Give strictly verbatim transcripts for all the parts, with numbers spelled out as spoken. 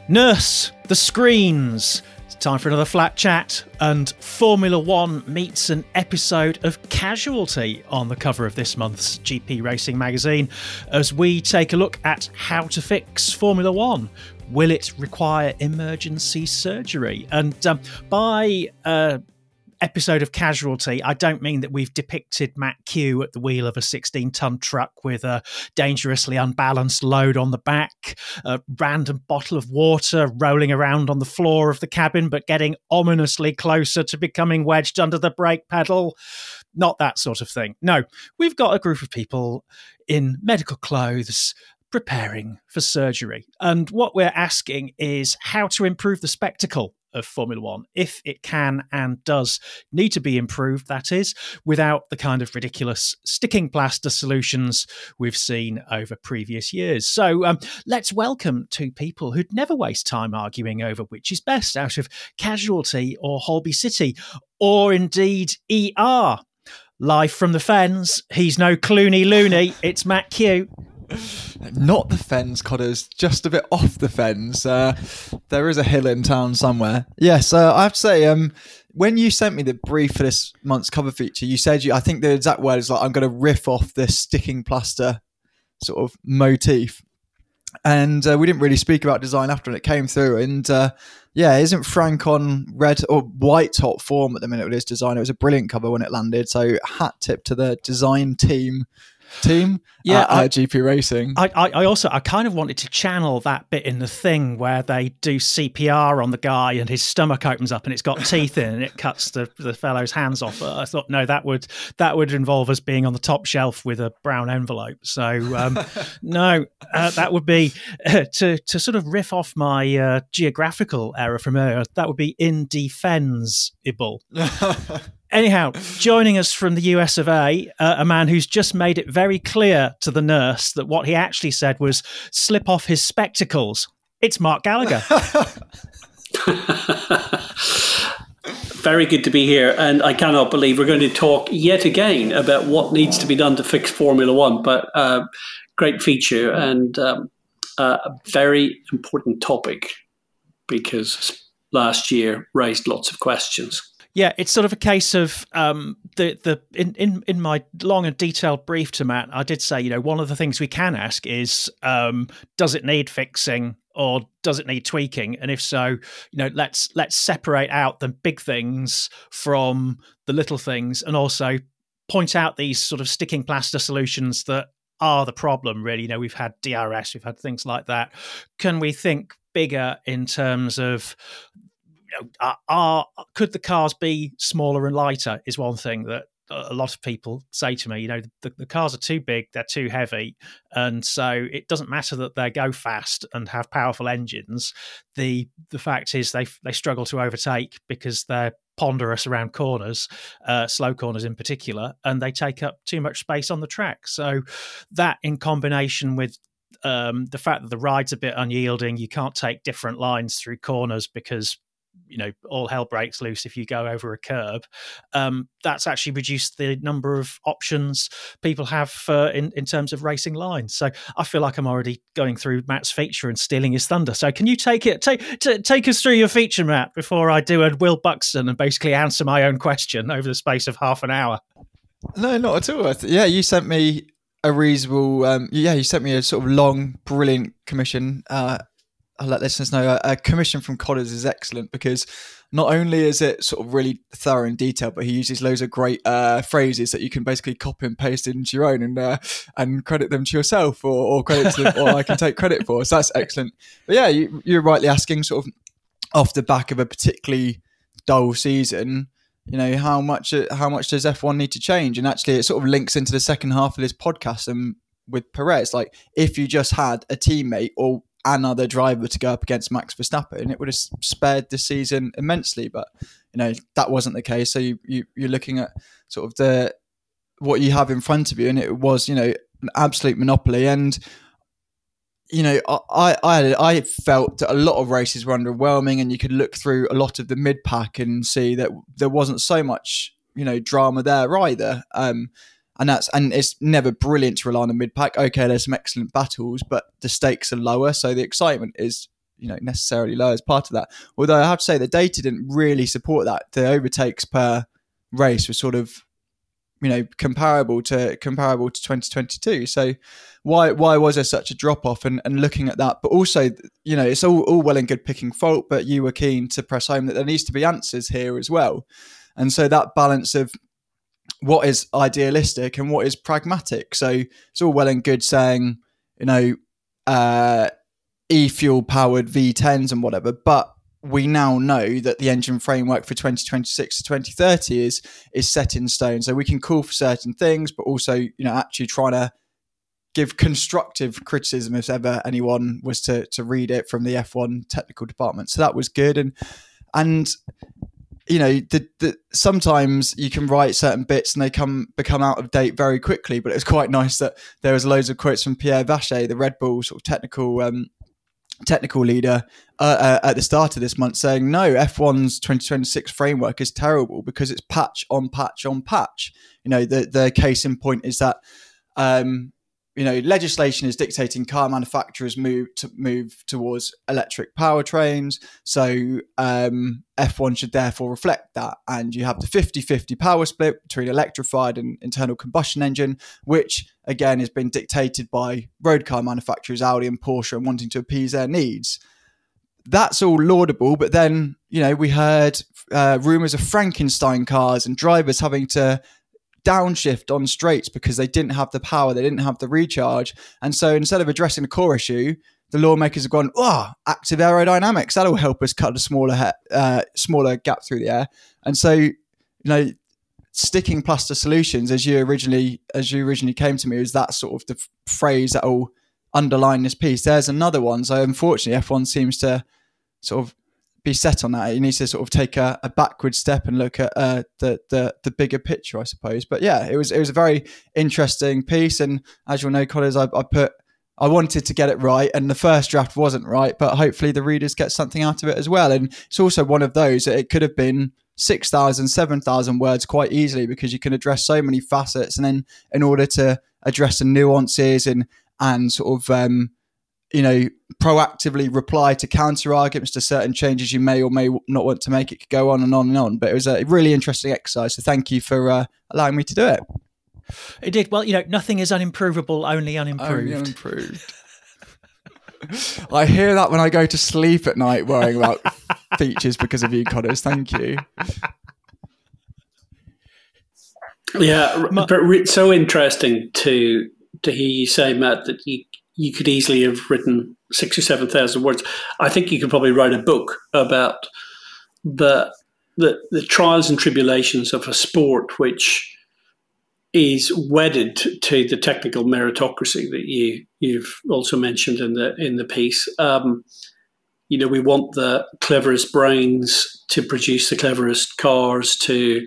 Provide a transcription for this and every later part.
Nurse, the screens. It's time for another flat chat, and Formula One meets an episode of Casualty on the cover of this month's G P Racing magazine as we take a look at how to fix Formula One. Will it require emergency surgery? And um, by uh, episode of Casualty, I don't mean that we've depicted Matt Q at the wheel of a sixteen-ton truck with a dangerously unbalanced load on the back, a random bottle of water rolling around on the floor of the cabin but getting ominously closer to becoming wedged under the brake pedal. Not that sort of thing. No, we've got a group of people in medical clothes preparing for surgery. And what we're asking is how to improve the spectacle of Formula One, if it can and does need to be improved, that is, without the kind of ridiculous sticking plaster solutions we've seen over previous years. So um, let's welcome two people who'd never waste time arguing over which is best out of Casualty or Holby City, or indeed E R. Live from the fens, he's no Clooney Looney, it's Matt Q. Not the fens, Codders, just a bit off the fens. Uh, there is a hill in town somewhere. Yes, uh, I have to say, um, when you sent me the brief for this month's cover feature, you said, you, I think the exact word is like, I'm going to riff off this sticking plaster sort of motif. And uh, we didn't really speak about design after it came through. And uh, yeah, isn't Frank on red or white top form at the minute with his design? It was a brilliant cover when it landed. So hat tip to the design team. team yeah at, I, at G P Racing. I, I, I also I kind of wanted to channel that bit in the thing where they do C P R on the guy and his stomach opens up and it's got teeth in and it cuts the, the fellow's hands off. I thought no, that would that would involve us being on the top shelf with a brown envelope. So um, no, uh, that would be uh, to to sort of riff off my uh, geographical error from earlier. That would be indefensible. Anyhow, joining us from the U S of A, uh, a man who's just made it very clear to the nurse that what he actually said was slip off his spectacles. It's Mark Gallagher. Very good to be here, and I cannot believe we're going to talk yet again about what needs to be done to fix Formula One, but uh, great feature and um, uh, a very important topic because last year raised lots of questions. Yeah, it's sort of a case of um, the the in, in in my long and detailed brief to Matt, I did say, you know, one of the things we can ask is, um, does it need fixing or does it need tweaking? And if so, you know, let's let's separate out the big things from the little things, and also point out these sort of sticking plaster solutions that are the problem. Really, you know, we've had D R S, we've had things like that. Can we think bigger in terms of Are, are could the cars be smaller and lighter is one thing that a lot of people say to me. You know, the, the cars are too big, they're too heavy, and so it doesn't matter that they go fast and have powerful engines. The the fact is they they struggle to overtake because they're ponderous around corners, uh, slow corners in particular, and they take up too much space on the track. So that in combination with um, the fact that the ride's a bit unyielding, you can't take different lines through corners because you know, all hell breaks loose if you go over a curb. Um, that's actually reduced the number of options people have uh, in, in terms of racing lines. So I feel like I'm already going through Matt's feature and stealing his thunder. So can you take it, take t- take us through your feature, Matt, before I do a Will Buxton and basically answer my own question over the space of half an hour? No, not at all. Yeah, you sent me a reasonable, um, yeah, you sent me a sort of long, brilliant commission. Uh, I'll let listeners know a commission from Codders is excellent because not only is it sort of really thorough and detailed, but he uses loads of great uh, phrases that you can basically copy and paste into your own and uh, and credit them to yourself or, or credit to them, or I can take credit for. So that's excellent. But yeah, you, you're rightly asking sort of off the back of a particularly dull season, you know, how much how much does F one need to change? And actually, it sort of links into the second half of this podcast and with Perez. Like, if you just had a teammate or another driver to go up against Max Verstappen, it would have spared the season immensely. But you know that wasn't the case. So you, you you're looking at sort of the what you have in front of you, and it was you know an absolute monopoly. And you know I I I felt that a lot of races were underwhelming, and you could look through a lot of the mid pack and see that there wasn't so much you know drama there either. Um, And that's and it's never brilliant to rely on the mid pack. Okay, there's some excellent battles, but the stakes are lower, so the excitement is you know, necessarily low as part of that. Although I have to say the data didn't really support that. The overtakes per race was sort of, you know, comparable to comparable to twenty twenty-two. So why why was there such a drop off? And, and looking at that, but also, you know, it's all, all well and good picking fault, but you were keen to press home that there needs to be answers here as well. And so that balance of what is idealistic and what is pragmatic. So it's all well and good saying, you know, uh, e-fuel powered V tens and whatever, but we now know that the engine framework for twenty twenty-six to twenty thirty is is set in stone. So we can call for certain things, but also, you know, actually trying to give constructive criticism if ever anyone was to to read it from the F one technical department. So that was good. And and you know, the, the, sometimes you can write certain bits and they come become out of date very quickly. But it's quite nice that there was loads of quotes from Pierre Vacher, the Red Bull sort of technical um, technical leader, uh, uh, at the start of this month, saying no, F one's twenty twenty-six framework is terrible because it's patch on patch on patch. You know, the the case in point is that um, you know, legislation is dictating car manufacturers move to move towards electric powertrains. So um, F one should therefore reflect that. And you have the fifty-fifty power split between electrified and internal combustion engine, which again has been dictated by road car manufacturers, Audi and Porsche, and wanting to appease their needs. That's all laudable. But then, you know, we heard uh, rumors of Frankenstein cars and drivers having to downshift on straights because they didn't have the power, they didn't have the recharge. And so instead of addressing the core issue, the lawmakers have gone, oh, active aerodynamics, that'll help us cut a smaller he- uh, smaller gap through the air. And so, you know, sticking plaster solutions, as you originally as you originally came to me, is that sort of the f- phrase that will underline this piece. There's another one. So unfortunately, F one seems to sort of be set on that. You need to sort of take a, a backward step and look at uh, the the the bigger picture, I suppose. But yeah, it was it was a very interesting piece. And as you'll know, Collins, I, I put I wanted to get it right, and the first draft wasn't right, but hopefully the readers get something out of it as well. And it's also one of those that it could have been six thousand, seven thousand words quite easily, because you can address so many facets. And then in order to address the nuances and and sort of um, you know, proactively reply to counter arguments to certain changes you may or may not want to make, it could go on and on and on. But it was a really interesting exercise. So thank you for uh, allowing me to do it. It did. Well, you know, nothing is unimprovable, only unimproved. Only unimproved. I hear that when I go to sleep at night worrying about features because of you, Connors. Thank you. Yeah, but it's so interesting to to hear you say, Matt, that you you could easily have written six or seven thousand words. I think you could probably write a book about the the the trials and tribulations of a sport which is wedded to the technical meritocracy that you you've also mentioned in the in the piece. Um, you know, we want the cleverest brains to produce the cleverest cars, to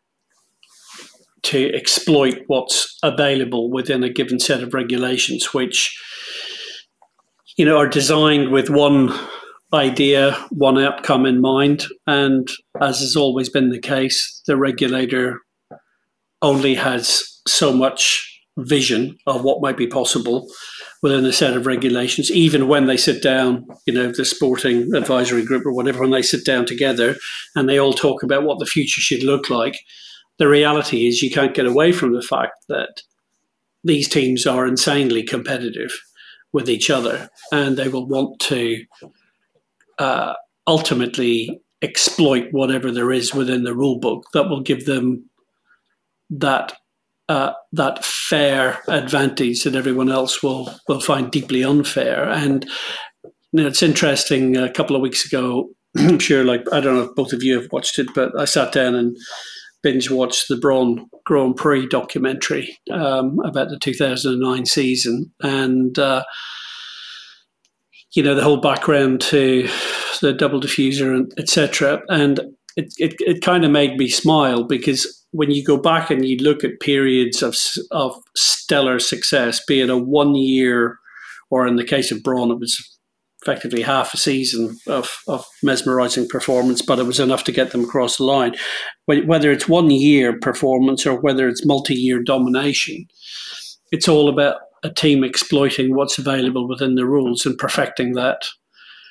to exploit what's available within a given set of regulations, which, you know, are designed with one idea, one outcome in mind. And as has always been the case, the regulator only has so much vision of what might be possible within a set of regulations. Even when they sit down, you know, the sporting advisory group or whatever, when they sit down together and they all talk about what the future should look like, the reality is you can't get away from the fact that these teams are insanely competitive with each other, and they will want to uh, ultimately exploit whatever there is within the rule book that will give them that uh, that fair advantage that everyone else will will find deeply unfair. And you know, it's interesting. A couple of weeks ago, I'm sure, like I don't know if both of you have watched it, but I sat down and binge watched the Braun Grand Prix documentary um, about the two thousand nine season, and uh, you know, the whole background to the double diffuser and et cetera. And it, it it kind of made me smile, because when you go back and you look at periods of of stellar success, be it a one year, or in the case of Braun, it was effectively half a season of, of mesmerizing performance, but it was enough to get them across the line. Whether it's one year performance or whether it's multi-year domination, it's all about a team exploiting what's available within the rules and perfecting that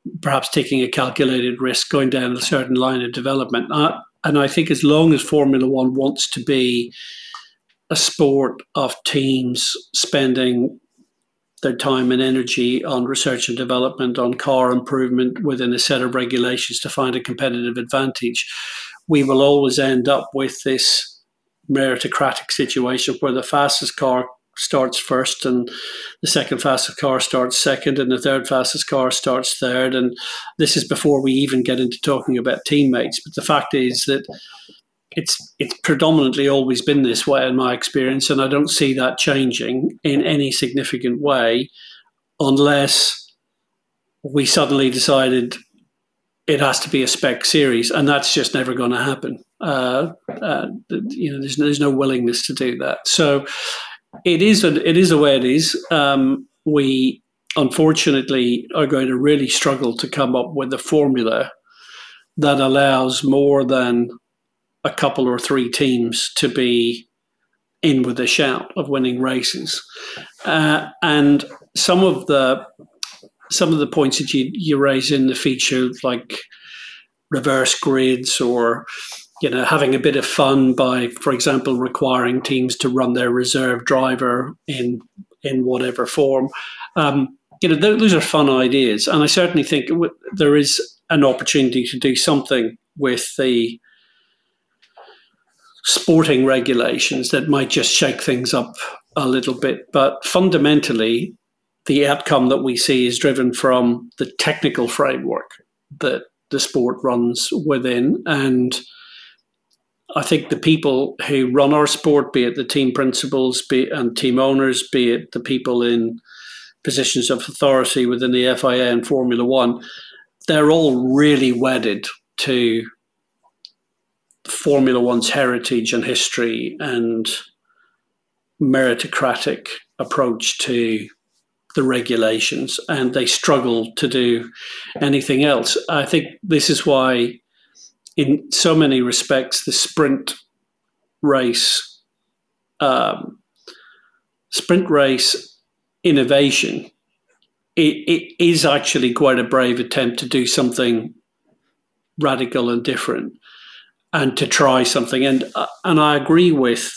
perhaps taking a calculated risk, going down a certain line of development. Uh, and I think as long as Formula One wants to be a sport of teams spending their time and energy on research and development, on car improvement within a set of regulations to find a competitive advantage, we will always end up with this meritocratic situation where the fastest car starts first and the second fastest car starts second and the third fastest car starts third. And this is before we even get into talking about teammates. But the fact is that it's it's predominantly always been this way in my experience, and I don't see that changing in any significant way unless we suddenly decided it has to be a spec series, and that's just never going to happen. Uh, uh, you know, there's there's no willingness to do that. So it is a, it is the way it is. Um, we unfortunately are going to really struggle to come up with a formula that allows more than a couple or three teams to be in with a shout of winning races. Uh, and some of the some of the points that you, you raise in the feature, like reverse grids or, you know, having a bit of fun by, for example, requiring teams to run their reserve driver in in whatever form. Um, you know, th- those are fun ideas. And I certainly think w- there is an opportunity to do something with the sporting regulations that might just shake things up a little bit. But fundamentally, the outcome that we see is driven from the technical framework that the sport runs within. And I think the people who run our sport, be it the team principals be it, and team owners, be it the people in positions of authority within the F I A and Formula One, they're all really wedded to Formula One's heritage and history and meritocratic approach to the regulations, and they struggle to do anything else. I think this is why, in so many respects, the sprint race, um, sprint race innovation, it, it is actually quite a brave attempt to do something radical and different, and to try something. And and I agree with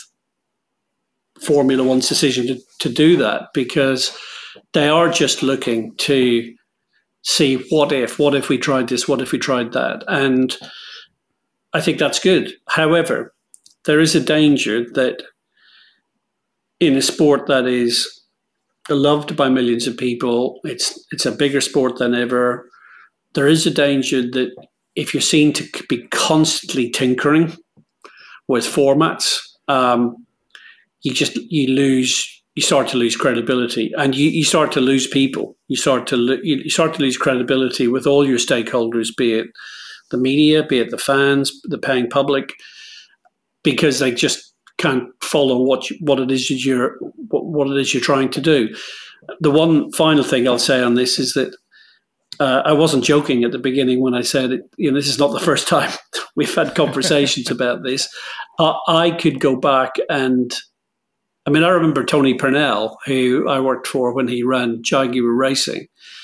Formula One's decision to, to do that, because they are just looking to see what if, what if we tried this, what if we tried that. And I think that's good. However, there is a danger that in a sport that is loved by millions of people, it's it's a bigger sport than ever, there is a danger that if you're seen to be constantly tinkering with formats, um, you just you lose you start to lose credibility, and you, you start to lose people. You start to lo- you start to lose credibility with all your stakeholders, be it the media, be it the fans, the paying public, because they just can't follow what you, what it is you're what, what it is you're trying to do. The one final thing I'll say on this is that uh, I wasn't joking at the beginning when I said it, you know, this is not the first time we've had conversations about this. Uh, I could go back and, I mean, I remember Tony Purnell, who I worked for when he ran Jaguar Racing.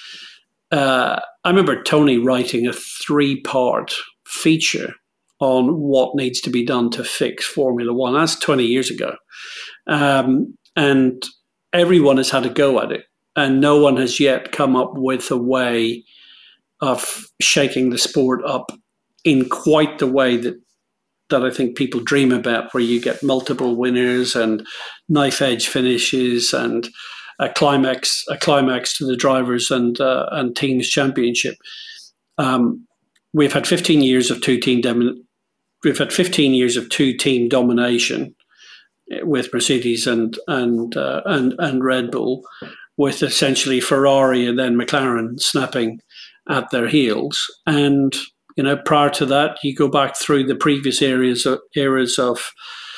Uh, I remember Tony writing a three-part feature on what needs to be done to fix Formula One. That's twenty years ago. Um, and everyone has had a go at it. And no one has yet come up with a way of shaking the sport up in quite the way that that I think people dream about, where you get multiple winners and knife edge finishes and a climax, a climax to the drivers and uh, and teams championship. Um, we've had fifteen years of two team domin- We've had fifteen years of two team domination with Mercedes and and uh, and and Red Bull, with essentially Ferrari and then McLaren snapping at their heels. And you know, prior to that, you go back through the previous areas of, eras of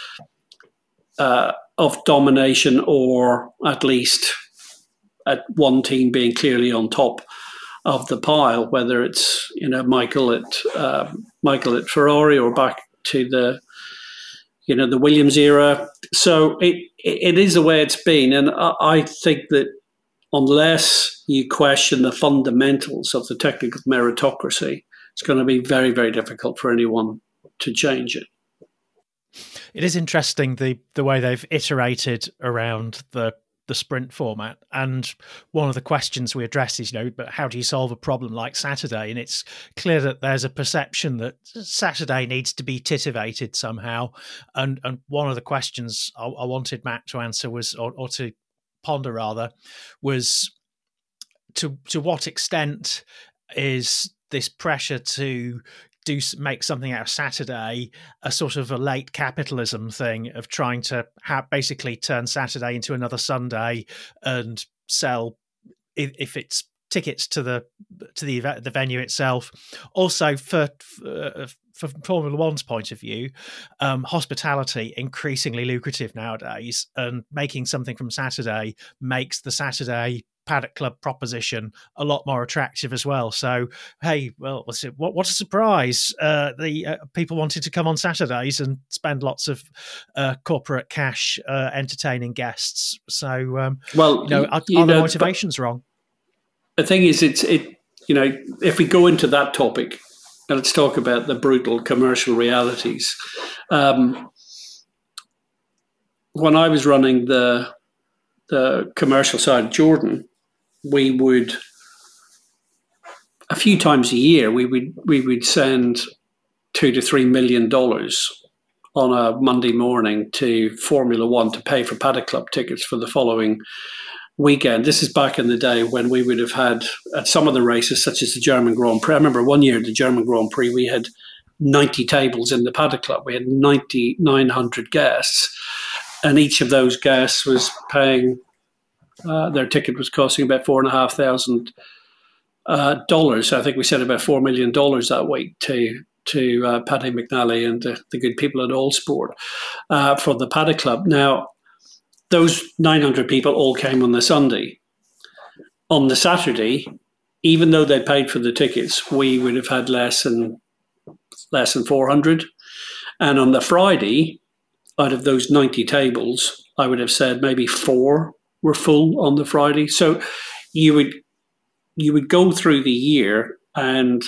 uh, of domination, or at least at one team being clearly on top of the pile, whether it's, you know, Michael at uh, Michael at Ferrari, or back to the, you know, the Williams era. So it it is the way it's been, and I, I think that unless you question the fundamentals of the technical meritocracy, it's going to be very, very difficult for anyone to change it. It is interesting the the way they've iterated around the the sprint format, and one of the questions we address is, you know, but how do you solve a problem like Saturday? And it's clear that there's a perception that Saturday needs to be titivated somehow. And and one of the questions I, I wanted Matt to answer was, or, or to ponder rather, was to to what extent is this pressure to do make something out of Saturday a sort of a late capitalism thing of trying to have basically turn Saturday into another Sunday and sell, if, if it's tickets to the to the event, the venue itself. Also, for for, for Formula One's point of view, um, hospitality increasingly lucrative nowadays, and making something from Saturday makes the Saturday Paddock Club proposition a lot more attractive as well. So, hey, well, what what a surprise! Uh, the uh, people wanted to come on Saturdays and spend lots of uh, corporate cash uh, entertaining guests. So, um, well, you know, are, you are the know, motivations wrong? The thing is, it's it. You know, if we go into that topic, let's talk about the brutal commercial realities. Um, when I was running the the commercial side of Jordan, we would, a few times a year, we would we would send two to three million dollars on a Monday morning to Formula One to pay for Paddock Club tickets for the following weekend. This is back in the day when we would have had, at some of the races, such as the German Grand Prix. I remember one year at the German Grand Prix, we had ninety tables in the Paddock Club. We had ninety-nine hundred guests, and each of those guests was paying. Uh, their ticket was costing about four and a half thousand uh, dollars. I think we said about four million dollars that week to to uh, Paddy McNally and the, the good people at All Sport uh, for the Paddock Club. Now, those nine hundred people all came on the Sunday. On the Saturday, even though they paid for the tickets, we would have had less than less than four hundred. And on the Friday, out of those ninety tables, I would have said maybe four were full on the Friday. So you would you would go through the year and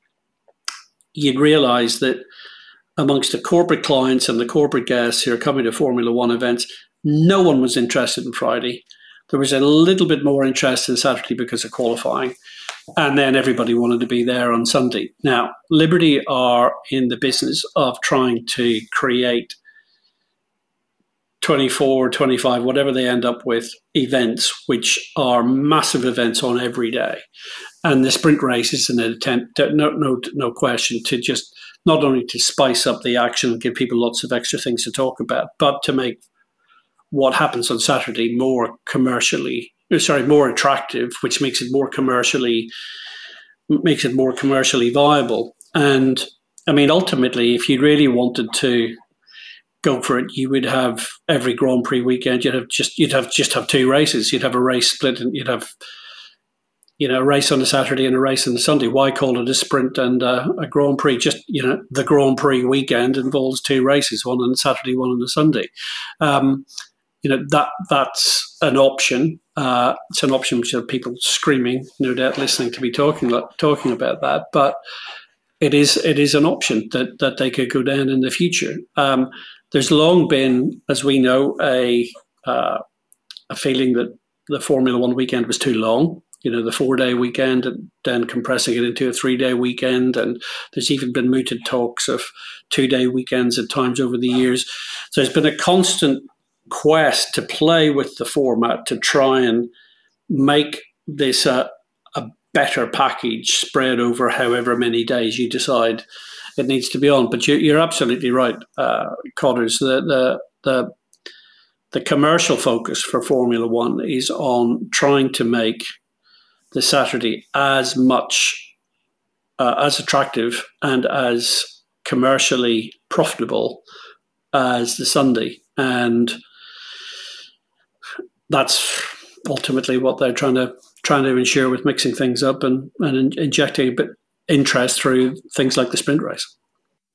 you'd realize that amongst the corporate clients and the corporate guests who are coming to Formula One events, no one was interested in Friday. There was a little bit more interest in Saturday because of qualifying. And then everybody wanted to be there on Sunday. Now, Liberty are in the business of trying to create twenty-four, twenty-five, whatever they end up with, events, which are massive events on every day. And the sprint race is an attempt, to, no, no, no question, to just not only to spice up the action and give people lots of extra things to talk about, but to make what happens on Saturday more commercially, sorry, more attractive, which makes it more commercially, makes it more commercially viable. And I mean, ultimately, if you really wanted to go for it, you would have every Grand Prix weekend. You'd have just you'd have just have two races. You'd have a race split, and you'd have you know a race on a Saturday and a race on a Sunday. Why call it a sprint and uh, a Grand Prix? Just you know, the Grand Prix weekend involves two races, one on a Saturday, one on a Sunday. Um, you know that that's an option. Uh, it's an option which are people screaming, no doubt, listening to me talking talking about that, but. It is it is an option that, that they could go down in the future. Um, there's long been, as we know, a uh, a feeling that the Formula One weekend was too long. You know, the four-day weekend, and then compressing it into a three-day weekend. And there's even been mooted talks of two-day weekends at times over the years. So there's been a constant quest to play with the format to try and make this a, a better package spread over however many days you decide it needs to be on. But you, you're absolutely right, uh, Connors. The, the the the commercial focus for Formula One is on trying to make the Saturday as much uh, as attractive and as commercially profitable as the Sunday, and that's ultimately what they're trying to trying to ensure with mixing things up and, and in, injecting a bit interest through things like the sprint race.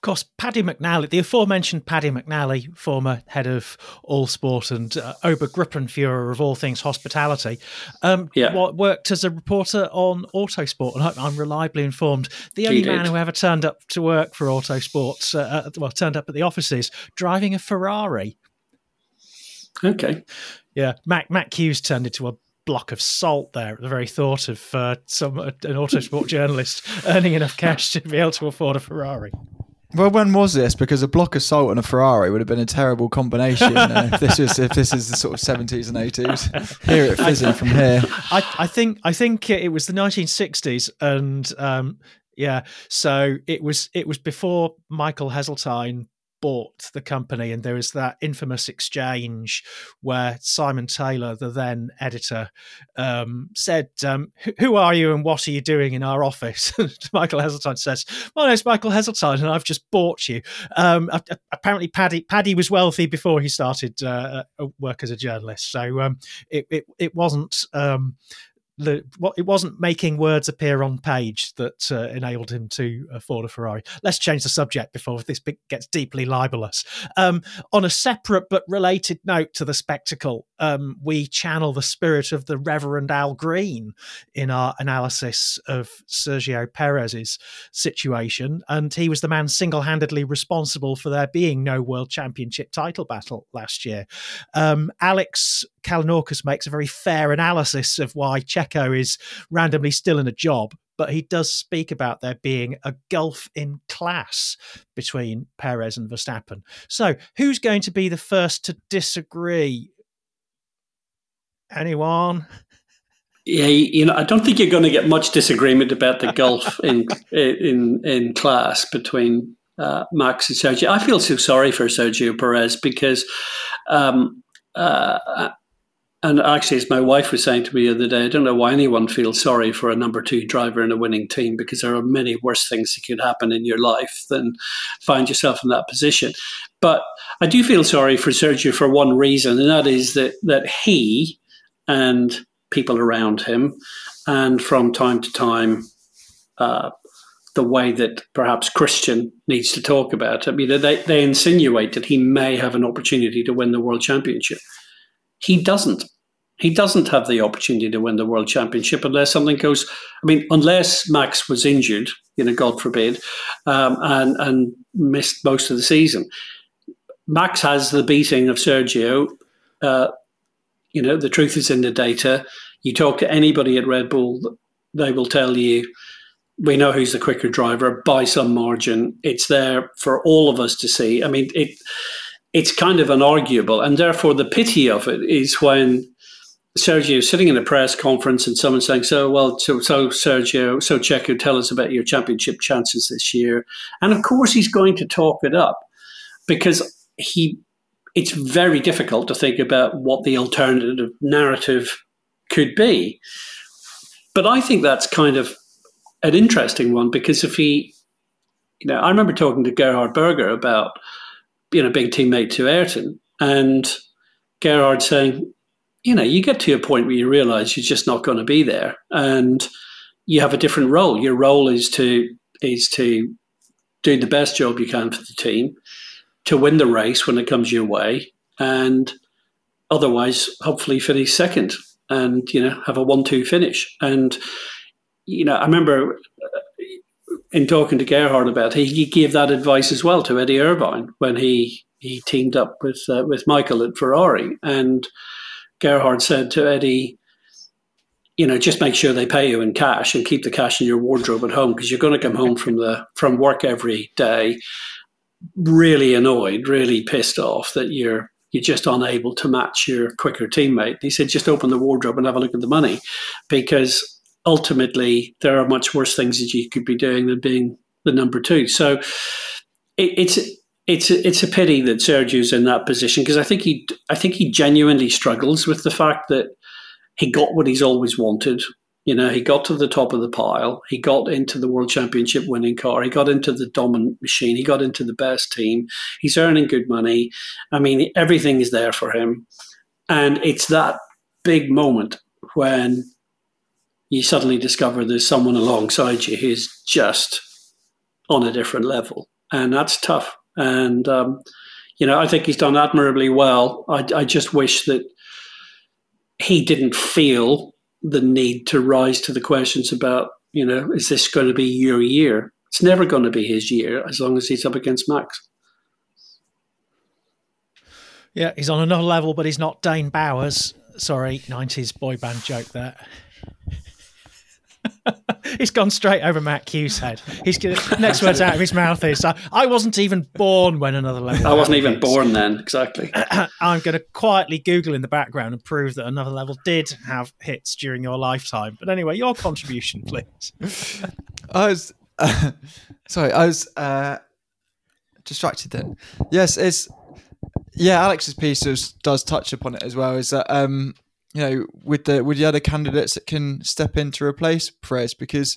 course, Paddy McNally, the aforementioned Paddy McNally, former head of All Sport and uh, Obergruppenführer of all things hospitality, um, yeah. worked as a reporter on Autosport, and I'm reliably informed the only He man did. who ever turned up to work for Autosport, uh, well, turned up at the offices driving a Ferrari. Okay. Yeah, Mac Mac Hughes turned into a block of salt there at the very thought of uh, some an Autosport journalist earning enough cash to be able to afford a Ferrari. Well, when was this? Because a block of salt and a Ferrari would have been a terrible combination. uh, if this is if this is the sort of seventies and eighties. Hear it fizzing from here. I, I think I think it was the nineteen sixties, and um, yeah, so it was it was before Michael Heseltine bought the company, and there was that infamous exchange where Simon Taylor, the then editor, um, said, um, "Who are you and what are you doing in our office?" Michael Heseltine says, "My name's Michael Heseltine, and I've just bought you." Um, apparently, Paddy Paddy was wealthy before he started uh, work as a journalist, so um, it, it it wasn't. Um, The, what it wasn't making words appear on page that uh, enabled him to afford a Ferrari. Let's change the subject before this bit gets deeply libelous. Um, on a separate but related note to the spectacle, um, we channel the spirit of the Reverend Al Green in our analysis of Sergio Perez's situation, and he was the man single-handedly responsible for there being no World Championship title battle last year. Um, Alex Kalinauckas makes a very fair analysis of why Checo is randomly still in a job, but he does speak about there being a gulf in class between Perez and Verstappen. So who's going to be the first to disagree? Anyone? Yeah, you know, I don't think you're going to get much disagreement about the gulf in in in class between uh, Max and Sergio. I feel so sorry for Sergio Perez because, um, uh, and actually, as my wife was saying to me the other day, I don't know why anyone feels sorry for a number two driver in a winning team, because there are many worse things that could happen in your life than find yourself in that position. But I do feel sorry for Sergio for one reason, and that is that that he and people around him, and from time to time, uh, the way that perhaps Christian needs to talk about it. I mean, they, they insinuate that he may have an opportunity to win the World Championship. He doesn't. He doesn't have the opportunity to win the World Championship unless something goes, I mean, unless Max was injured, you know, God forbid, um, and, and missed most of the season. Max has the beating of Sergio. Uh, You know, the truth is in the data. You talk to anybody at Red Bull, they will tell you, we know who's the quicker driver by some margin. It's there for all of us to see. I mean, it it's kind of unarguable. And therefore, the pity of it is when Sergio is sitting in a press conference and someone's saying, so, well, so, so Sergio, so Checo, tell us about your championship chances this year. And of course, he's going to talk it up because he... it's very difficult to think about what the alternative narrative could be. But I think that's kind of an interesting one, because if he, you know, I remember talking to Gerhard Berger about, you know, being teammate to Ayrton, and Gerhard saying, you know, you get to a point where you realize you're just not going to be there, and you have a different role. Your role is to is to do the best job you can for the team, to win the race when it comes your way, and otherwise hopefully finish second and, you know, have a one two finish. And, you know, I remember in talking to Gerhard about it, he gave that advice as well to Eddie Irvine when he, he teamed up with, uh, with Michael at Ferrari. And Gerhard said to Eddie, you know, just make sure they pay you in cash and keep the cash in your wardrobe at home, because you're going to come home from the from work every day really annoyed, really pissed off that you're you're just unable to match your quicker teammate. He said, just open the wardrobe and have a look at the money, because ultimately there are much worse things that you could be doing than being the number two. So it, it's it's it's a pity that Sergio's in that position, because I think he I think he genuinely struggles with the fact that he got what he's always wanted. You know, he got to the top of the pile. He got into the World Championship winning car. He got into the dominant machine. He got into the best team. He's earning good money. I mean, everything is there for him. And it's that big moment when you suddenly discover there's someone alongside you who's just on a different level. and that's tough. And um, you know, I think he's done admirably well. I, I just wish that he didn't feel the need to rise to the questions about, you know, is this going to be your year? It's never going to be his year as long as he's up against Max. Yeah, he's on another level, but he's not Dane Bowers. Sorry, nineties boy band joke there. He's gone straight over Matt Q's head. He's gonna, next words out of his mouth is, I, I wasn't even born when another level. I wasn't even hits. born then, exactly. I'm going to quietly Google in the background and prove that another level did have hits during your lifetime. But anyway, your contribution, please. I was uh, sorry, I was uh, distracted then. Yes, it's yeah. Alex's piece was, does touch upon it as well. Is that um. you know, with the with the other candidates that can step in to replace Perez, because,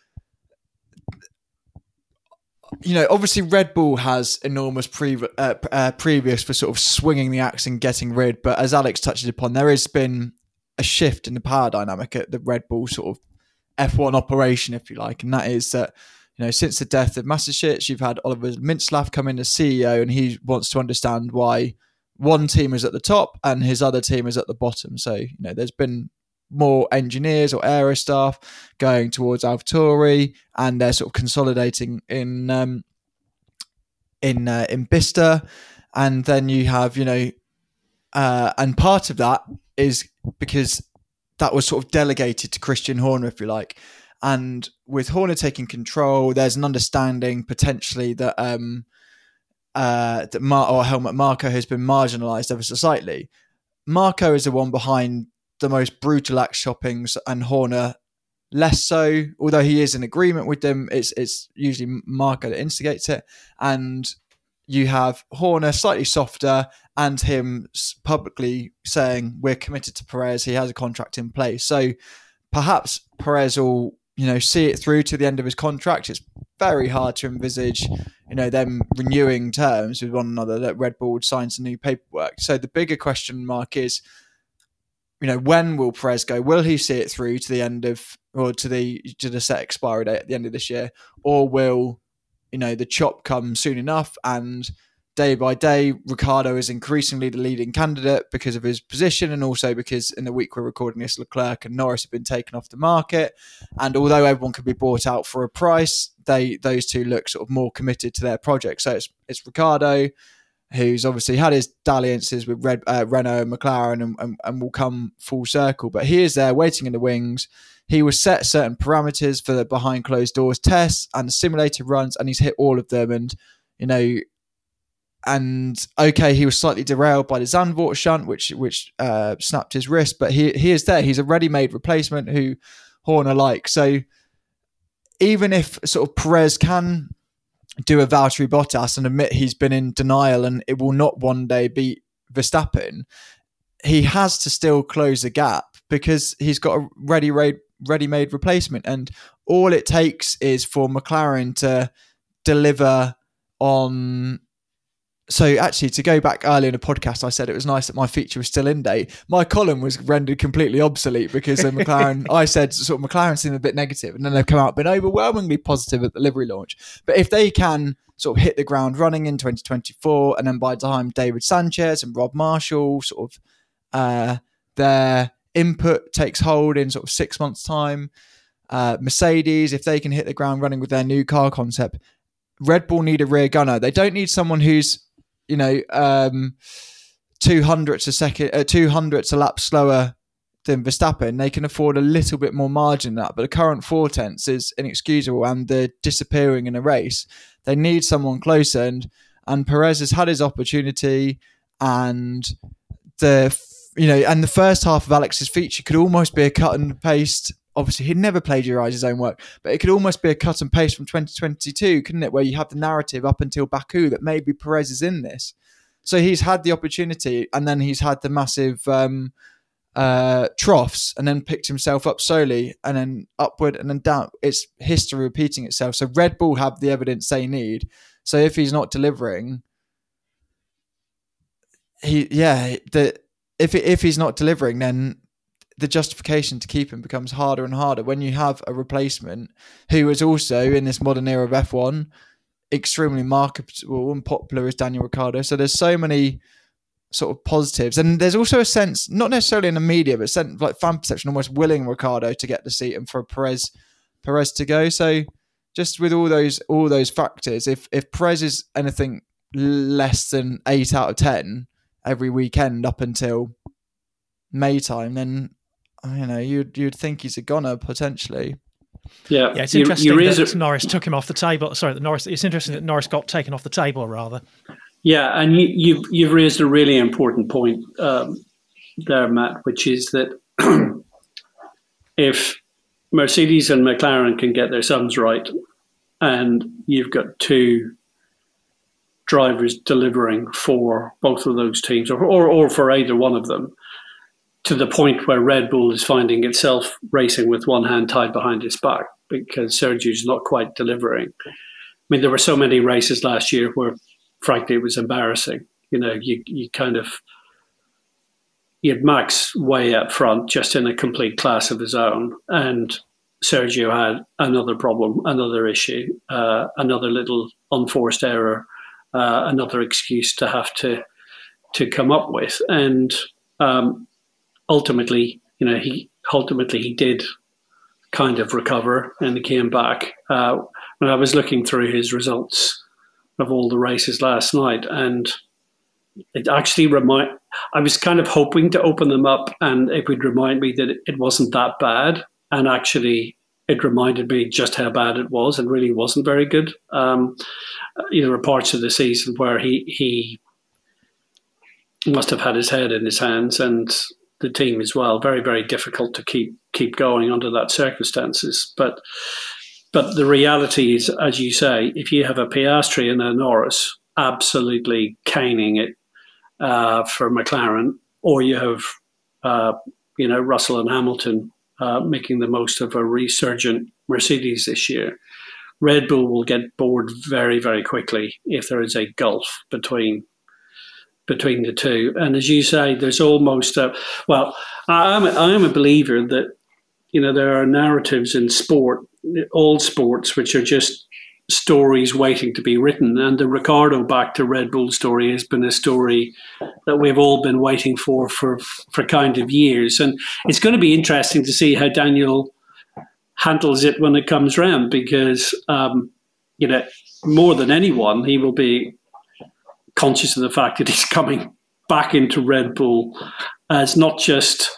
you know, obviously Red Bull has enormous pre- uh, uh, previous for sort of swinging the axe and getting rid, but as Alex touched upon, there has been a shift in the power dynamic at the Red Bull sort of F one operation, if you like, and that is that, you know, since the death of Massachusetts, you've had Oliver Mintzlaff come in as C E O, and he wants to understand why one team is at the top and his other team is at the bottom. So, you know, there's been more engineers or aero staff going towards AlphaTauri, and they're sort of consolidating in um, in uh, in Bicester. And then you have, you know, uh, and part of that is because that was sort of delegated to Christian Horner, if you like. And with Horner taking control, there's an understanding potentially that um, Uh, that Mar- or Helmut Marko has been marginalised ever so slightly. Marko is the one behind the most brutal axe choppings, and Horner less so. Although he is in agreement with them, it's it's usually Marko that instigates it. And you have Horner slightly softer, and him publicly saying we're committed to Perez. He has a contract in place, so perhaps Perez will, you know, see it through to the end of his contract. It's very hard to envisage, you know, them renewing terms with one another, that Red Bull would sign some new paperwork. So the bigger question mark is, you know, when will Perez go? Will he see it through to the end of, or to the to the set expiry date at the end of this year? Or will, you know, the chop come soon enough, and day by day, Ricciardo is increasingly the leading candidate because of his position, and also because in the week we're recording this, Leclerc and Norris have been taken off the market. And although everyone could be bought out for a price, they those two look sort of more committed to their project. So it's it's Ricciardo, who's obviously had his dalliances with Red, uh, Renault and McLaren, and, and, and will come full circle. But he is there waiting in the wings. He was set certain parameters for the behind closed doors tests and simulator runs, and he's hit all of them. And, you know, And okay, he was slightly derailed by the Zandvoort shunt, which which uh, snapped his wrist, but he he is there. He's a ready-made replacement who Horner likes. So even if sort of Perez can do a Valtteri Bottas and admit he's been in denial and it will not one day beat Verstappen, he has to still close the gap because he's got a ready ready-made replacement, and all it takes is for McLaren to deliver on. So actually, to go back earlier in the podcast, I said it was nice that my feature was still in date. My column was rendered completely obsolete because of McLaren. I said sort of McLaren seemed a bit negative, and then they've come out been overwhelmingly positive at the livery launch. But if they can sort of hit the ground running in twenty twenty-four, and then by the time David Sanchez and Rob Marshall sort of uh, their input takes hold in sort of six months' time, uh, Mercedes, if they can hit the ground running with their new car concept, Red Bull need a rear gunner. They don't need someone who's, you know, um, two hundredths a second, uh, two hundredths a lap slower than Verstappen. They can afford a little bit more margin than that, but the current four tenths is inexcusable, and they're disappearing in a race. They need someone closer, and and Perez has had his opportunity, and the you know, and the first half of Alex's feature could almost be a cut and paste. Obviously, he'd never plagiarised his own work, but it could almost be a cut and paste from twenty twenty-two, couldn't it? Where you have the narrative up until Baku that maybe Perez is in this. So he's had the opportunity, and then he's had the massive um, uh, troughs, and then picked himself up slowly, and then upward, and then down. It's history repeating itself. So Red Bull have the evidence they need. So if he's not delivering, he yeah, the if if he's not delivering, then the justification to keep him becomes harder and harder when you have a replacement who is also, in this modern era of F one, extremely marketable and popular as Daniel Ricciardo. So there's so many sort of positives, and there's also a sense, not necessarily in the media, but sense like fan perception, almost willing Ricciardo to get the seat and for Perez Perez to go. So just with all those all those factors, if if Perez is anything less than eight out of ten every weekend up until May time, then you know you'd you'd think he's a goner potentially. Yeah, yeah. It's you, interesting you that a- Norris took him off the table. Sorry, that Norris. It's interesting that Norris got taken off the table, rather. Yeah, and you, you've you've raised a really important point um, there, Matt, which is that if Mercedes and McLaren can get their sums right, and you've got two drivers delivering for both of those teams, or, or or for either one of them, to the point where Red Bull is finding itself racing with one hand tied behind its back because Sergio's not quite delivering. I mean, there were so many races last year where, frankly, it was embarrassing. You know, you you kind of you had Max way up front, just in a complete class of his own, and Sergio had another problem, another issue, uh, another little unforced error, uh, another excuse to have to to come up with, and um, ultimately, you know, he ultimately he did kind of recover and he came back. Uh, when I was looking through his results of all the races last night, and it actually remind. I was kind of hoping to open them up, and it would remind me that it wasn't that bad. And actually, it reminded me just how bad it was, and really wasn't very good. Um, you know, there were parts of the season where he he must have had his head in his hands, and the team as well. Very, very difficult to keep keep going under that circumstances. But but the reality is, as you say, if you have a Piastri and a Norris absolutely caning it uh, for McLaren, or you have uh, you know Russell and Hamilton uh, making the most of a resurgent Mercedes this year, Red Bull will get bored very, very quickly if there is a gulf between between the two. And as you say, there's almost a well, I am I am a believer that you know there are narratives in sport, all sports, which are just stories waiting to be written. And the Ricciardo back to Red Bull story has been a story that we've all been waiting for for for kind of years. And it's going to be interesting to see how Daniel handles it when it comes round, because um, you know more than anyone, he will be conscious of the fact that he's coming back into Red Bull as not just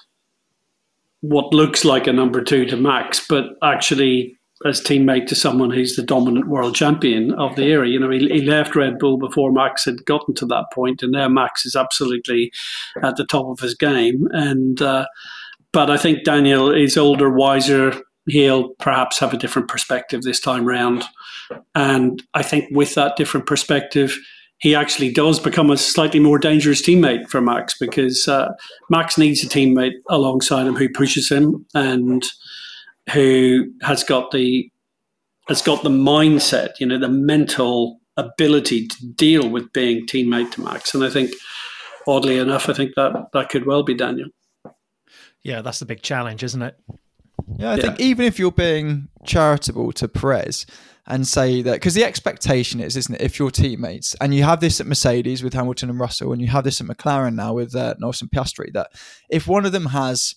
what looks like a number two to Max, but actually as teammate to someone who's the dominant world champion of the era. You know, he, he left Red Bull before Max had gotten to that point, and now Max is absolutely at the top of his game. And uh, but I think Daniel is older, wiser. He'll perhaps have a different perspective this time round. And I think with that different perspective, he actually does become a slightly more dangerous teammate for Max, because uh, Max needs a teammate alongside him who pushes him and who has got the has got the mindset, you know, the mental ability to deal with being teammate to Max. And I think, oddly enough, I think that that could well be Daniel. Yeah, that's the big challenge, isn't it? Yeah, I Yeah. think even if you're being charitable to Perez and say that, because the expectation is, isn't it, if you're teammates, and you have this at Mercedes with Hamilton and Russell, and you have this at McLaren now with uh, Norris and Piastri, that if one of them has,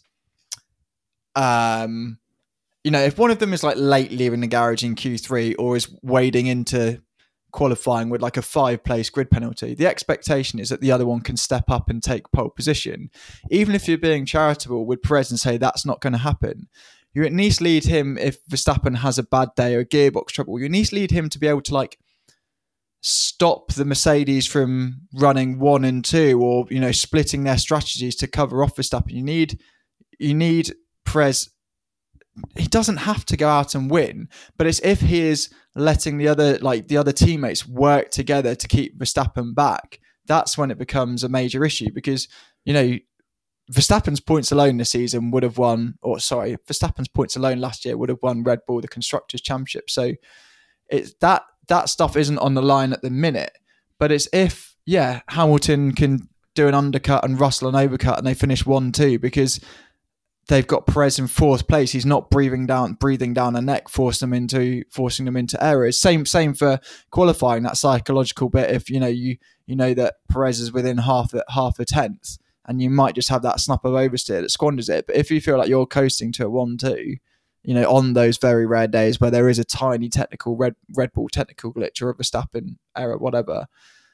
um, you know, if one of them is like late leaving the garage in Q three or is wading into qualifying with like a five place grid penalty, the expectation is that the other one can step up and take pole position. Even if you're being charitable with Perez and say that's not going to happen, you at least lead him, if Verstappen has a bad day or gearbox trouble, you at least lead him to be able to like stop the Mercedes from running one and two, or, you know, splitting their strategies to cover off Verstappen. You need, you need Perez. He doesn't have to go out and win, but it's if he is letting the other, like the other teammates work together to keep Verstappen back, that's when it becomes a major issue. Because, you know, Verstappen's points alone this season would have won, or sorry, Verstappen's points alone last year would have won Red Bull the Constructors' Championship. So it's that that stuff isn't on the line at the minute. But it's if, yeah, Hamilton can do an undercut and Russell an overcut and they finish one two, because they've got Perez in fourth place. He's not breathing down, breathing down their neck, forcing them into, forcing them into errors. Same, same for qualifying. That psychological bit. If you know you, you know that Perez is within half a half a tenth, and you might just have that snap of oversteer that squanders it. But if you feel like you're coasting to a one two, you know, on those very rare days where there is a tiny technical Red Red Bull technical glitch or a Verstappen error, whatever,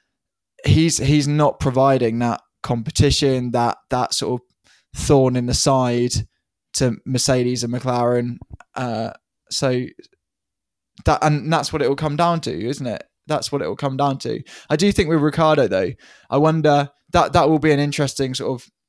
he's he's not providing that competition, that that sort of thorn in the side to Mercedes and McLaren. Uh, so that and that's what it will come down to, isn't it? That's what it will come down to. I do think with Ricciardo, though, I wonder that that will be an interesting sort of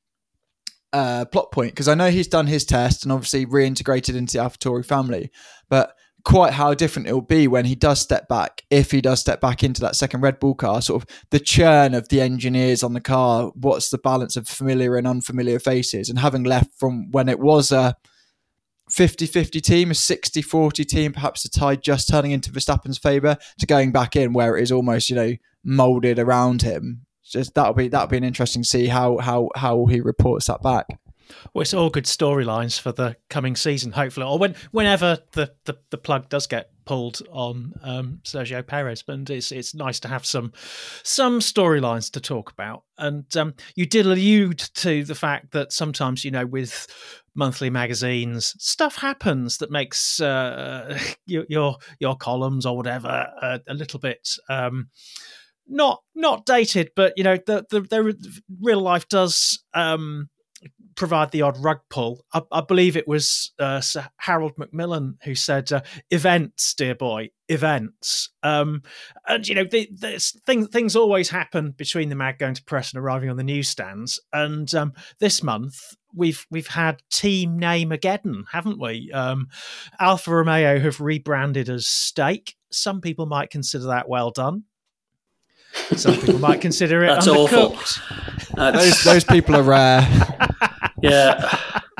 uh, plot point, because I know he's done his test and obviously reintegrated into the AlphaTauri family, but quite how different it will be when he does step back, if he does step back into that second Red Bull car, sort of the churn of the engineers on the car, what's the balance of familiar and unfamiliar faces, and having left from when it was a fifty-fifty team, a sixty forty team, perhaps the tide just turning into Verstappen's favour, to going back in where it is almost, you know, moulded around him. Just that'll be that'll be an interesting to see how how how he reports that back. Well, it's all good storylines for the coming season, hopefully, or when whenever the, the, the plug does get pulled on um, Sergio Perez. But it's it's nice to have some some storylines to talk about. And um, you did allude to the fact that sometimes, you know, with monthly magazines, stuff happens that makes uh, your, your your columns or whatever uh, a little bit. Um, not not dated, but you know, the the, the real life does um, provide the odd rug pull. I, I believe it was uh, Sir Harold Macmillan who said, uh, "Events, dear boy, events." Um, and you know, the, the thing, things always happen between the mag going to press and arriving on the newsstands. And um, this month we've we've had Team Name-ageddon, haven't we? Um, Alfa Romeo have rebranded as Stake. Some people might consider that well done. Some people might consider it That's undercooked. Awful. That's... Those those people are rare. Yeah.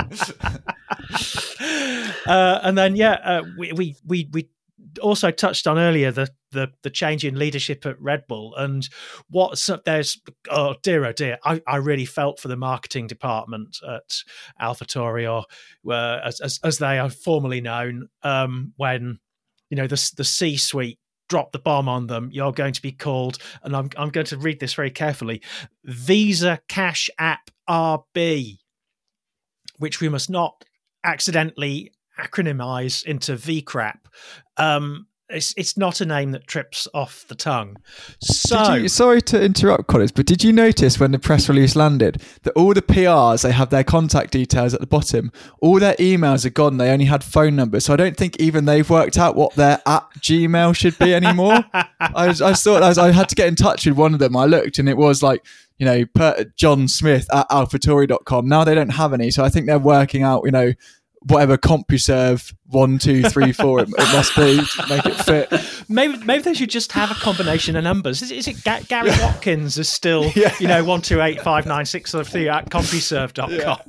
uh, and then yeah, uh, we, we we we also touched on earlier the the the change in leadership at Red Bull, and what's there's oh dear oh dear, I, I really felt for the marketing department at AlphaTauri, or uh, as, as as they are formerly known, um, when you know the the C-suite drop the bomb on them. You're going to be called, and I'm I'm going to read this very carefully, Visa Cash App R B, which we must not accidentally acronymize into V crap. Um, it's it's not a name that trips off the tongue. So you, sorry to interrupt, Collins, but did you notice when the press release landed that all the P Rs, they have their contact details at the bottom, all their emails are gone, they only had phone numbers, so I don't think even they've worked out what their at Gmail should be anymore. I was I thought I, was, I had to get in touch with one of them. I looked and it was like, you know, per John Smith at alphatori dot com. Now they don't have any, so I think they're working out, you know, whatever CompuServe one, two, three, four it, it must be to make it fit. Maybe maybe they should just have a combination of numbers. Is, is it Ga- Gary Watkins is still, yeah. you know, one two eight five nine six three at CompuServe dot com.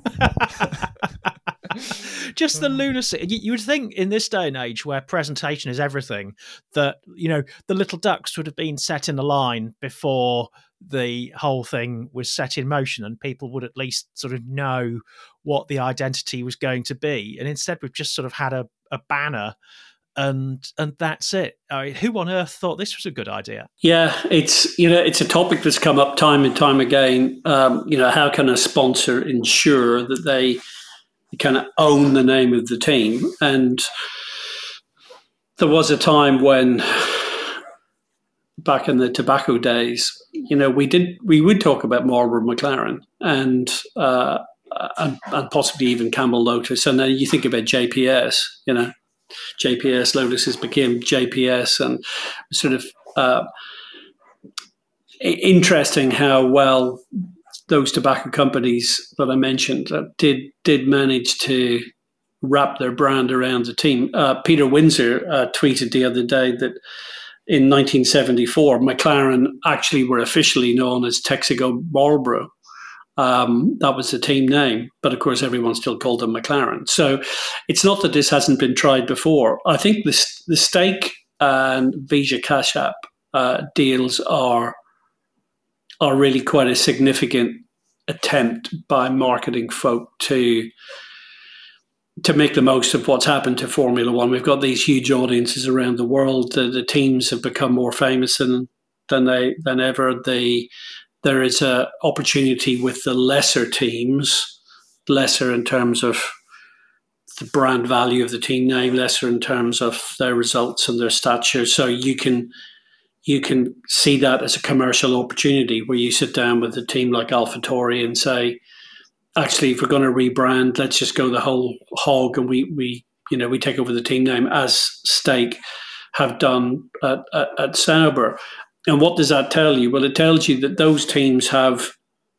Yeah. Just the lunacy. You, you would think in this day and age where presentation is everything, that, you know, the little ducks would have been set in a line before the whole thing was set in motion, and people would at least sort of know what the identity was going to be. And instead we've just sort of had a, a banner and and that's it. I mean, who on earth thought this was a good idea? Yeah, it's, you know, it's a topic that's come up time and time again. Um, you know, how can a sponsor ensure that they kind of own the name of the team? And there was a time when, back in the tobacco days, you know, we did we would talk about Marlboro McLaren and uh, and, and possibly even Campbell Lotus, and then you think about J P S. You know, J P S Lotus has become J P S, and sort of uh, interesting how well those tobacco companies that I mentioned uh, did did manage to wrap their brand around the team. Uh, Peter Windsor uh, tweeted the other day that in nineteen seventy-four, McLaren actually were officially known as Texaco Marlboro. Um, that was the team name, but of course everyone still called them McLaren. So it's not that this hasn't been tried before. I think the, the Stake and Visa Cash App uh, deals are are really quite a significant attempt by marketing folk to to make the most of what's happened to Formula One. We've got these huge audiences around the world. The, the teams have become more famous than than they than ever. The there is a opportunity with the lesser teams, lesser in terms of the brand value of the team name, lesser in terms of their results and their stature. So you can you can see that as a commercial opportunity where you sit down with a team like AlphaTauri and say, actually, if we're going to rebrand, let's just go the whole hog and we, we you know, we take over the team name, as Stake have done at, at, at Sauber. And what does that tell you? Well, it tells you that those teams have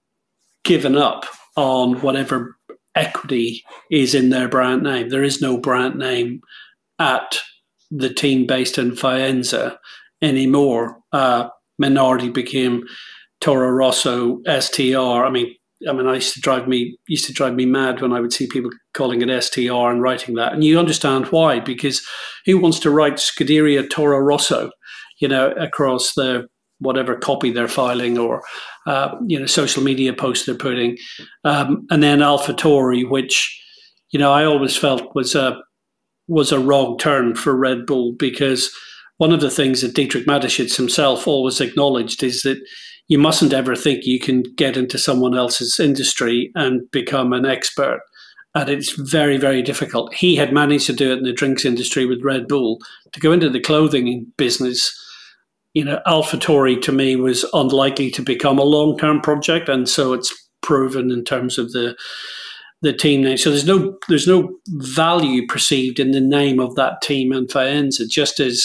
given up on whatever equity is in their brand name. There is no brand name at the team based in Faenza anymore. Uh, Minardi became Toro Rosso S T R. I mean, I mean, I used to drive me used to drive me mad when I would see people calling it S T R and writing that. And you understand why, because who wants to write Scuderia Toro Rosso, you know, across the whatever copy they're filing or uh, you know, social media posts they're putting, um, and then AlphaTauri, which, you know, I always felt was a was a wrong turn for Red Bull, because one of the things that Dietrich Mateschitz himself always acknowledged is that you mustn't ever think you can get into someone else's industry and become an expert. And it's very, very difficult. He had managed to do it in the drinks industry with Red Bull. To go into the clothing business, you know, AlphaTauri to me was unlikely to become a long-term project. And so it's proven in terms of the the team name. So there's no there's no value perceived in the name of that team in Faenza, just as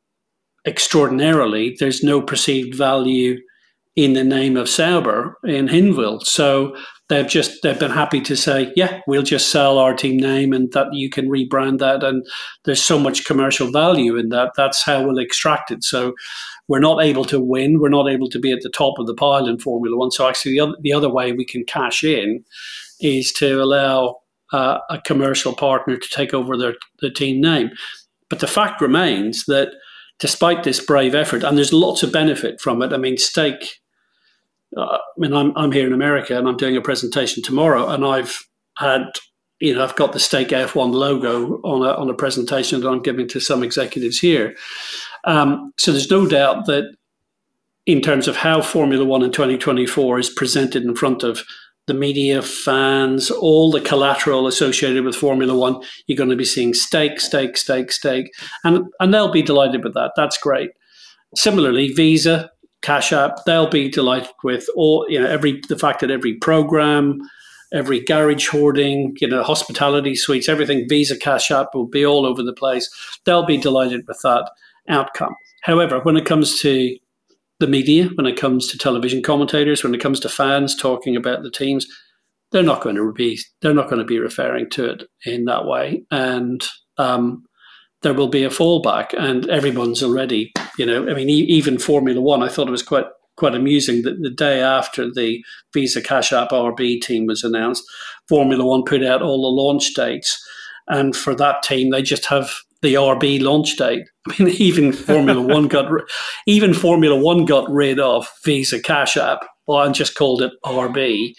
extraordinarily there's no perceived value in the name of Sauber in Hinwil. So they've just they've been happy to say, yeah, we'll just sell our team name and that you can rebrand that, and there's so much commercial value in that. That's how we'll extract it. So we're not able to win. We're not able to be at the top of the pile in Formula One. So actually the other, the other way we can cash in is to allow uh, a commercial partner to take over their the team name. But the fact remains that despite this brave effort, and there's lots of benefit from it. I mean, Stake, uh, I mean, I'm I'm here in America and I'm doing a presentation tomorrow, and I've had, you know, I've got the Stake F one logo on a on a presentation that I'm giving to some executives here. Um, so there's no doubt that in terms of how Formula One in twenty twenty-four is presented in front of the media, fans, all the collateral associated with Formula One, you're going to be seeing Stake, Stake, Stake, Stake, and and they'll be delighted with that. That's great. Similarly, Visa, Cash App, they'll be delighted with all, you know, every the fact that every program, every garage hoarding, you know, hospitality suites, everything Visa, Cash App will be all over the place. They'll be delighted with that outcome. However, when it comes to the media, when it comes to television commentators, when it comes to fans talking about the teams, they're not going to be they're not going to be referring to it in that way, and um, there will be a fallback. And everyone's already, you know, I mean, e- even Formula One. I thought it was quite quite amusing that the day after the Visa Cash App R B team was announced, Formula One put out all the launch dates, and for that team, they just have the R B launch date. I mean, even Formula One got even Formula One got rid of Visa Cash App, well, and just called it R B.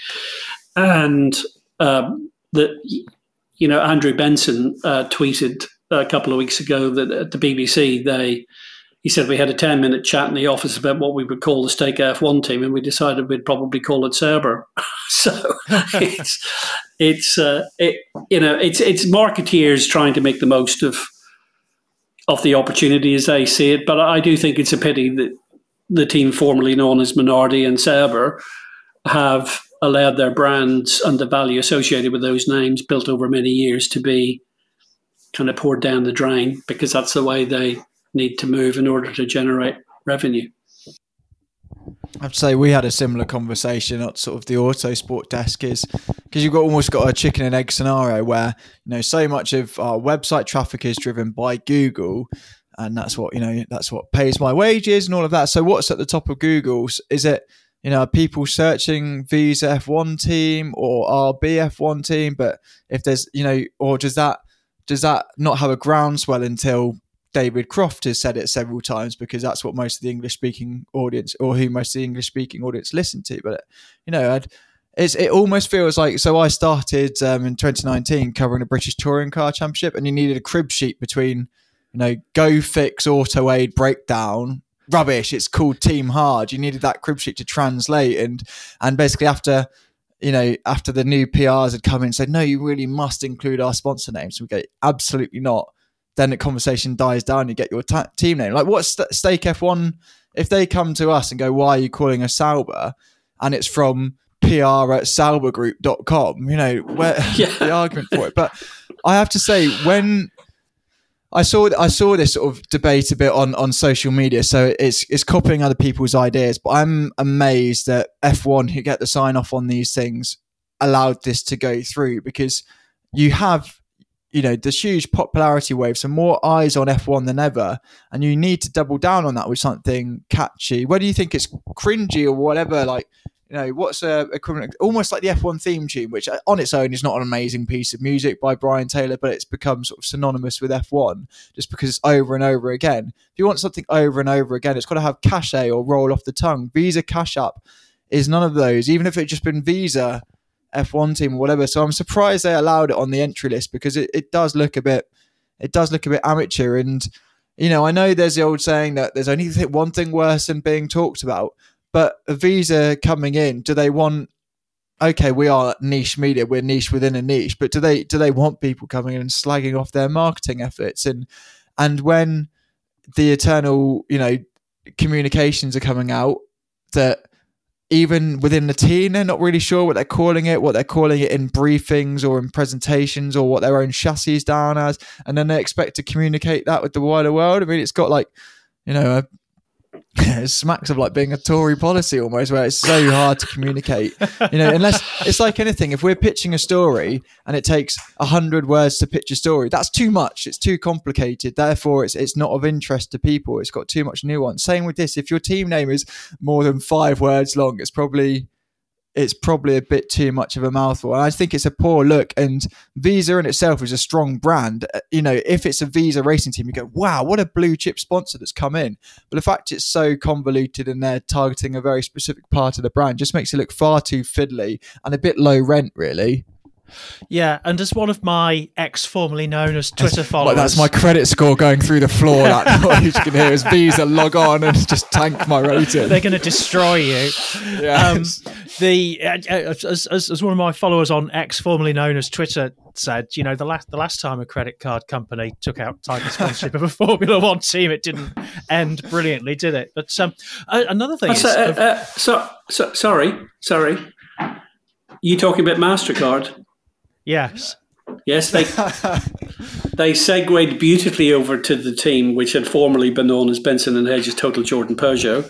And um, the you know Andrew Benson uh, tweeted a couple of weeks ago that at the B B C they he said we had a ten minute chat in the office about what we would call the Stake F one team, and we decided we'd probably call it Sauber. So it's it's uh, it, you know it's it's marketeers trying to make the most of. of the opportunity as they see it. But I do think it's a pity that the team formerly known as Minardi and Sauber have allowed their brands and the value associated with those names built over many years to be kind of poured down the drain, because that's the way they need to move in order to generate revenue. I have to say we had a similar conversation at sort of the Autosport desk, is because you've got almost got a chicken and egg scenario where, you know, so much of our website traffic is driven by Google, and that's what, you know, that's what pays my wages and all of that. So what's at the top of Google's? Is it, you know, are people searching Visa F one team or R B F one team? But if there's, you know, or does that does that not have a groundswell until David Croft has said it several times, because that's what most of the English speaking audience, or who most of the English speaking audience listen to. But, you know, I'd, it's it almost feels like, so I started um, in twenty nineteen covering the British Touring Car Championship, and you needed a crib sheet between, you know, go fix, auto aid, breakdown, rubbish. It's called Team Hard. You needed that crib sheet to translate, and and basically after, you know, after the new P Rs had come in and said, no, you really must include our sponsor names. We go, absolutely not. Then the conversation dies down. You get your ta- team name. Like, what's St- Stake F one? If they come to us and go, why are you calling us Sauber? And it's from P R at sauber group dot com, you know, where yeah. the argument for it. But I have to say, when I saw I saw this sort of debate a bit on, on social media, so it's it's copying other people's ideas, but I'm amazed that F one, who get the sign off on these things, allowed this to go through, because you have, you know, this huge popularity wave, so more eyes on F one than ever, and you need to double down on that with something catchy. Whether you think it's cringy or whatever, like, you know, what's a equivalent, almost like the F one theme tune, which on its own is not an amazing piece of music by Brian Taylor, but it's become sort of synonymous with F one just because it's over and over again. If you want something over and over again, it's got to have cachet or roll off the tongue. Visa Cash Up is none of those, even if it had just been Visa F one team or whatever. So I'm surprised they allowed it on the entry list, because it, it does look a bit, it does look a bit amateur. And, you know, I know there's the old saying that there's only one thing worse than being talked about. But a Visa coming in, do they want, okay, we are niche media, we're niche within a niche, but do they do they want people coming in and slagging off their marketing efforts? And and when the eternal, you know, communications are coming out that even within the team, they're not really sure what they're calling it, what they're calling it in briefings or in presentations, or what their own chassis is down as, and then they expect to communicate that with the wider world. I mean, it's got like, you know, a it smacks of like being a Tory policy almost, where it's so hard to communicate, you know, unless it's like anything. If we're pitching a story and it takes a hundred words to pitch a story, that's too much. It's too complicated. Therefore, it's it's not of interest to people. It's got too much nuance. Same with this. If your team name is more than five words long, it's probably it's probably a bit too much of a mouthful. And I think it's a poor look. And Visa in itself is a strong brand. You know, if it's a Visa racing team, you go, wow, what a blue chip sponsor that's come in. But the fact it's so convoluted and they're targeting a very specific part of the brand just makes it look far too fiddly and a bit low rent, really. Yeah, and as one of my ex formerly known as Twitter that's, followers, well, that's my credit score going through the floor. That noise you can hear is Visa log on and just tank my rating. They're going to destroy you. Yes. Um, the uh, as, as as one of my followers on X, formerly known as Twitter, said, you know, the last the last time a credit card company took out title sponsorship of a Formula One team, it didn't end brilliantly, did it? But um, uh, another thing, oh, is, so, uh, uh, so, so sorry, sorry, you talking about MasterCard? Yes. Yes, they they segued beautifully over to the team which had formerly been known as Benson and Hedges Total Jordan Peugeot.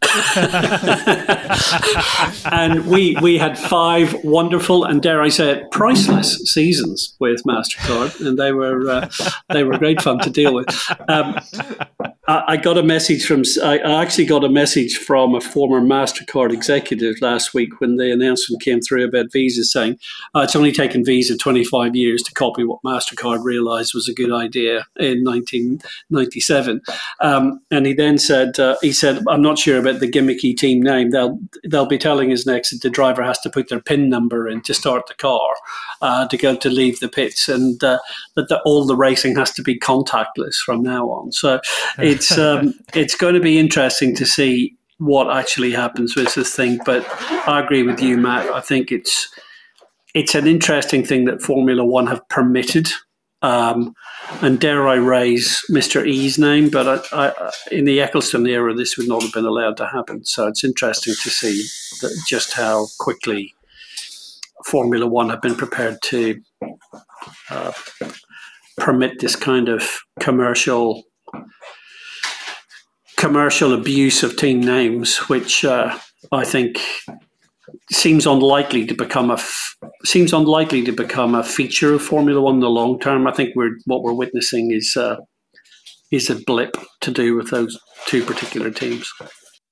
And we we had five wonderful and, dare I say it, priceless seasons with MasterCard, and they were uh, they were great fun to deal with. Um, I, I got a message from I, I actually got a message from a former MasterCard executive last week when the announcement came through about Visa, saying oh, it's only taken Visa twenty-five years to copy what MasterCard realized was a good idea in nineteen ninety-seven. Um, and he then said, uh, he said, I'm not sure about the gimmicky team name. They'll they'll be telling us next that the driver has to put their PIN number in to start the car, uh, to go to leave the pits, and uh, that the, all the racing has to be contactless from now on. So it's um, it's going to be interesting to see what actually happens with this thing. But I agree with you, Matt. I think it's It's an interesting thing that Formula One have permitted, um, and dare I raise Mister E's name, but I, I, in the Eccleston era, this would not have been allowed to happen. So it's interesting to see that just how quickly Formula One have been prepared to uh, permit this kind of commercial commercial abuse of team names, which uh, I think seems unlikely to become a f- seems unlikely to become a feature of Formula One in the long term. I think we're what we're witnessing is uh, is a blip to do with those two particular teams.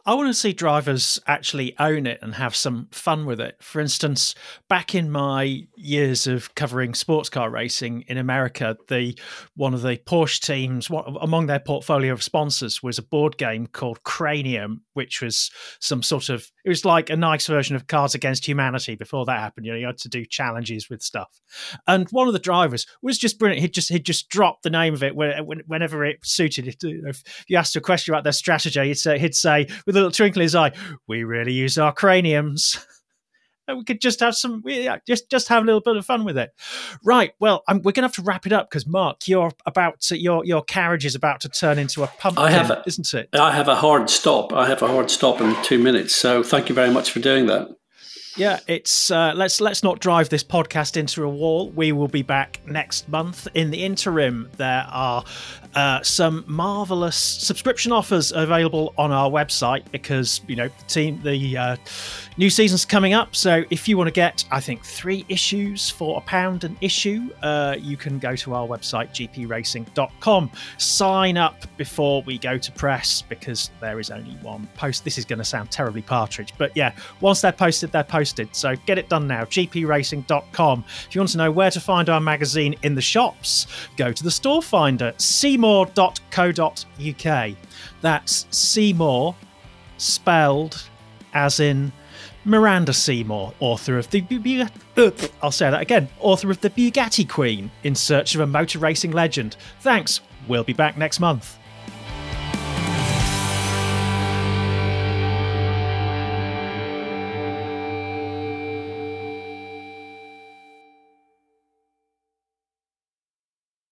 I want to see drivers actually own it and have some fun with it. For instance, back in my years of covering sports car racing in America, the one of the Porsche teams, one, among their portfolio of sponsors, was a board game called Cranium, which was some sort of, it was like a nice version of Cards Against Humanity before that happened. You know, you had to do challenges with stuff. And one of the drivers was just brilliant. He'd just he'd just drop the name of it whenever it suited. If you asked a question about their strategy, he'd say, he'd say with a little twinkle in his eye, "We really use our craniums." And we could just have some, yeah, just just have a little bit of fun with it. Right. Well, um, we're going to have to wrap it up because Mark, you're about to, your your carriage is about to turn into a pumpkin, I have a, isn't it? I have a hard stop. I have a hard stop in two minutes. So thank you very much for doing that. Yeah, it's uh, let's let's not drive this podcast into a wall. We will be back next month. In the interim, there are uh, some marvelous subscription offers available on our website because you know the team the uh, new season's coming up. So if you want to get, I think, three issues for a pound an issue, uh, you can go to our website g p racing dot com. Sign up before we go to press because there is only one post. This is going to sound terribly partridge, but yeah, once they're posted, they're posted. So get it done now, g p racing dot com. If you want to know where to find our magazine in the shops, go to the store finder, seymour dot co dot u k. That's Seymour, spelled as in Miranda Seymour, author of the Bu- I'll say that again, author of the Bugatti Queen, in search of a motor racing legend. Thanks. We'll be back next month.